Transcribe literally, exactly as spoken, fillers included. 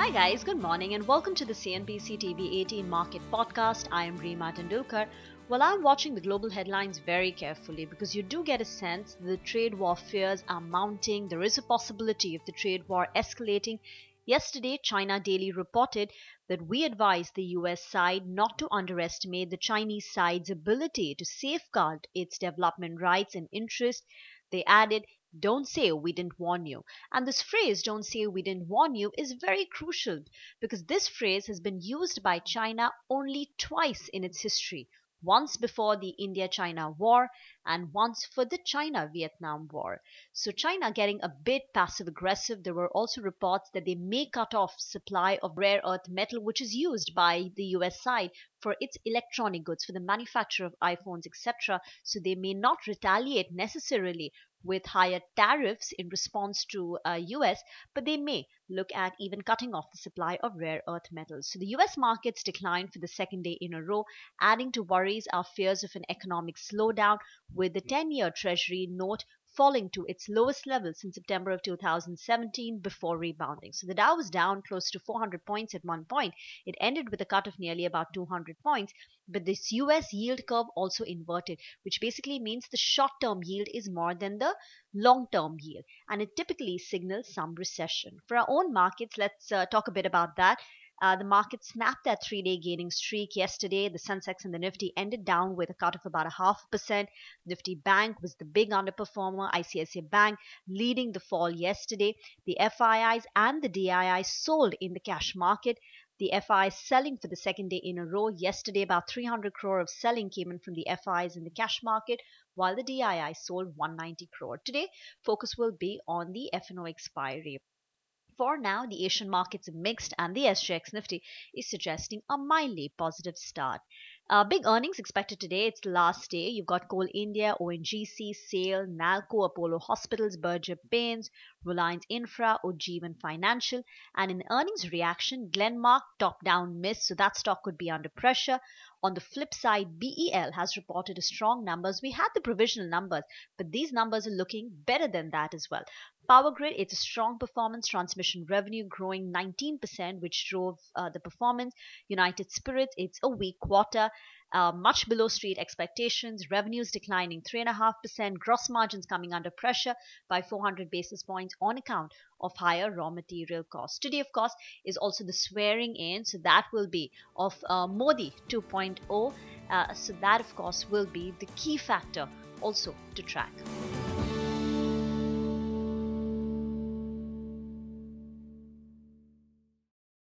Hi guys, good morning and welcome to the C N B C T V eighteen Market Podcast. I am Reema Tendulkar. Well, I'm watching the global headlines very carefully because you do get a sense the trade war fears are mounting. There is a possibility of the trade war escalating. Yesterday, China Daily reported that we advise the U S side not to underestimate the Chinese side's ability to safeguard its development rights and interests. They added, don't say we didn't warn you. And this phrase, don't say we didn't warn you, is very crucial because this phrase has been used by China only twice in its history. Once before the India China war and once for the China Vietnam war. So, China getting a bit passive aggressive. There were also reports that they may cut off supply of rare earth metal, which is used by the U S side for its electronic goods, for the manufacture of iPhones, et cetera. So, they may not retaliate necessarily with higher tariffs in response to uh, U S, but they may look at even cutting off the supply of rare earth metals. So the U S markets declined for the second day in a row, adding to worries are fears of an economic slowdown, with the ten-year Treasury note falling to its lowest level since September of two thousand seventeen before rebounding. So the Dow was down close to four hundred points at one point. It ended with a cut of nearly about two hundred points, but this U S yield curve also inverted, which basically means the short-term yield is more than the long-term yield, and it typically signals some recession. For our own markets, let's uh, talk a bit about that. Uh, the market snapped that three-day gaining streak yesterday. The Sensex and the Nifty ended down with a cut of about a half a percent. Nifty Bank was the big underperformer. I C I C I Bank leading the fall yesterday. The F I Is and the D I Is sold in the cash market. The F I Is selling for the second day in a row. Yesterday, about three hundred crore of selling came in from the F I Is in the cash market, while the D I I sold one hundred ninety crore. Today, focus will be on the F and O expiry. For now, the Asian markets are mixed and the S G X Nifty is suggesting a mildly positive start. Uh, big earnings expected today. It's the last day. You've got Coal India, O N G C, SAIL, NALCO, Apollo Hospitals, Berger Paints, Reliance Infra, Ujjivan Financial. And in earnings reaction, Glenmark top-down miss, so that stock could be under pressure. On the flip side, B E L has reported strong numbers. We had the provisional numbers, but these numbers are looking better than that as well. Power Grid, it's a strong performance. Transmission revenue growing nineteen percent, which drove uh, the performance. United Spirits, it's a weak quarter, uh, much below street expectations. Revenues declining three point five percent. Gross margins coming under pressure by four hundred basis points on account of higher raw material costs. Today, of course, is also the swearing in, so that will be of uh, Modi two point oh. Uh, so that, of course, will be the key factor also to track.